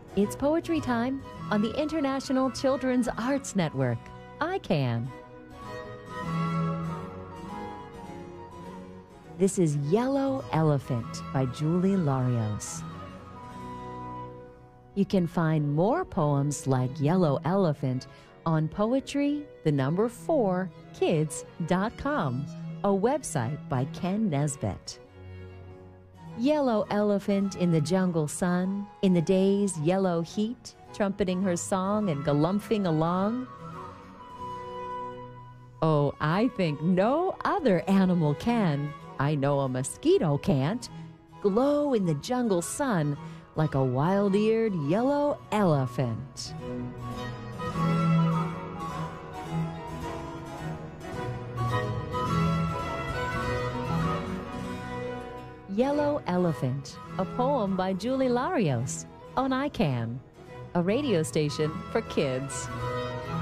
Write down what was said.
It's poetry time on the International Children's Arts Network, ICANN. This is Yellow Elephant by Julie Larios. You can find more poems like Yellow Elephant on poetry4kids.com, a website by Ken Nesbitt. Yellow elephant in the jungle sun, in the day's yellow heat, trumpeting her song and galumphing along. Oh, I think no other animal can, I know a mosquito can't, glow in the jungle sun like a wild-eared yellow elephant. Yellow Elephant, a poem by Julie Larios on ICANN, a radio station for kids.